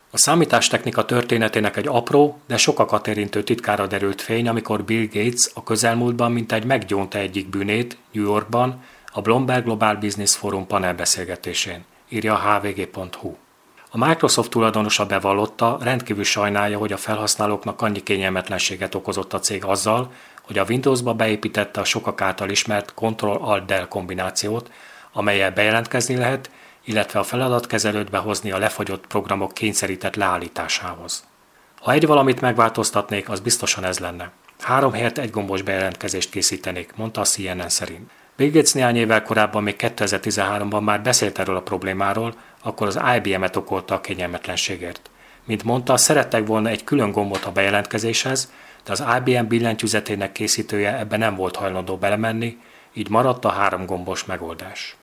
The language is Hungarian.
A számítástechnika történetének egy apró, de sokakat érintő titkára derült fény, amikor Bill Gates a közelmúltban mintegy meggyónta egyik bűnét New Yorkban a Bloomberg Global Business Forum panelbeszélgetésén, írja a hvg.hu. A Microsoft tulajdonosa bevallotta, rendkívül sajnálja, hogy a felhasználóknak annyi kényelmetlenséget okozott a cég azzal, hogy a Windowsba beépítette a sokak által ismert Ctrl-Alt-Del kombinációt, amellyel bejelentkezni lehet, illetve a feladatkezelőt behozni a lefagyott programok kényszerített leállításához. Ha egy valamit megváltoztatnék, az biztosan ez lenne. 3 helyett egy gombos bejelentkezést készítenék, mondta a CNN szerint. Bill Gates néhány évvel korábban, még 2013-ban már beszélt erről a problémáról, akkor az IBM-et okolta a kényelmetlenségért. Mint mondta, szerettek volna egy külön gombot a bejelentkezéshez, de az IBM billentyűzetének készítője ebbe nem volt hajlandó belemenni, így maradt a 3 gombos megoldás.